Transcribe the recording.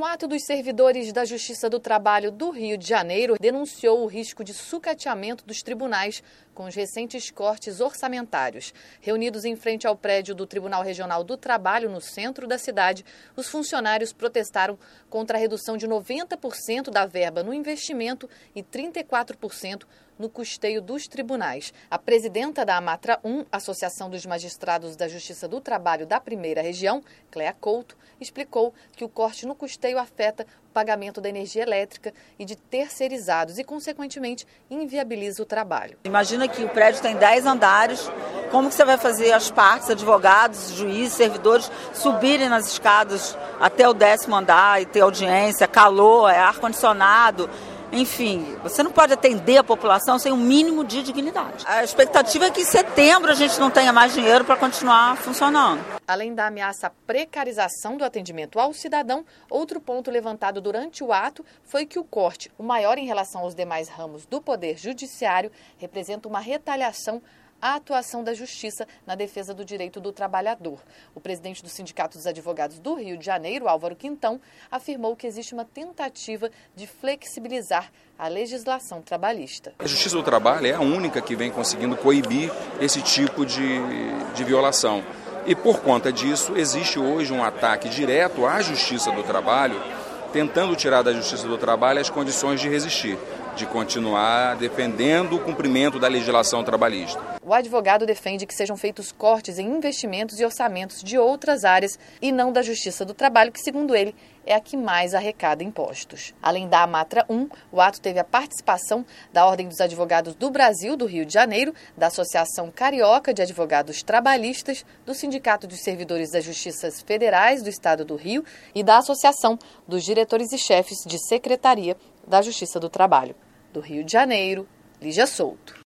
Um ato dos servidores da Justiça do Trabalho do Rio de Janeiro denunciou o risco de sucateamento dos tribunais com os recentes cortes orçamentários. Reunidos em frente ao prédio do Tribunal Regional do Trabalho, no centro da cidade, os funcionários protestaram contra a redução de 90% da verba no investimento e 34% no custeio dos tribunais. A presidenta da Amatra 1, Associação dos Magistrados da Justiça do Trabalho da Primeira Região, Cléa Couto, explicou que o corte no custeio afeta o pagamento da energia elétrica e de terceirizados e, consequentemente, inviabiliza o trabalho. Imagina que o prédio tem 10 andares, como que você vai fazer as partes, advogados, juízes, servidores, subirem nas escadas até o 10º andar e ter audiência, calor, ar-condicionado. Enfim, você não pode atender a população sem um mínimo de dignidade. A expectativa é que em setembro a gente não tenha mais dinheiro para continuar funcionando. Além da ameaça à precarização do atendimento ao cidadão, outro ponto levantado durante o ato foi que o corte, o maior em relação aos demais ramos do Poder Judiciário, representa uma retaliação à atuação da Justiça na defesa do direito do trabalhador. O presidente do Sindicato dos Advogados do Rio de Janeiro, Álvaro Quintão, afirmou que existe uma tentativa de flexibilizar a legislação trabalhista. A Justiça do Trabalho é a única que vem conseguindo coibir esse tipo de violação. E por conta disso, existe hoje um ataque direto à Justiça do Trabalho, tentando tirar da Justiça do Trabalho as condições de resistir, de continuar defendendo o cumprimento da legislação trabalhista. O advogado defende que sejam feitos cortes em investimentos e orçamentos de outras áreas e não da Justiça do Trabalho, que, segundo ele, é a que mais arrecada impostos. Além da Amatra 1, o ato teve a participação da Ordem dos Advogados do Brasil, do Rio de Janeiro, da Associação Carioca de Advogados Trabalhistas, do Sindicato dos Servidores das Justiças Federais do Estado do Rio e da Associação dos Diretores e Chefes de Secretaria da Justiça do Trabalho. Do Rio de Janeiro, Lígia Souto.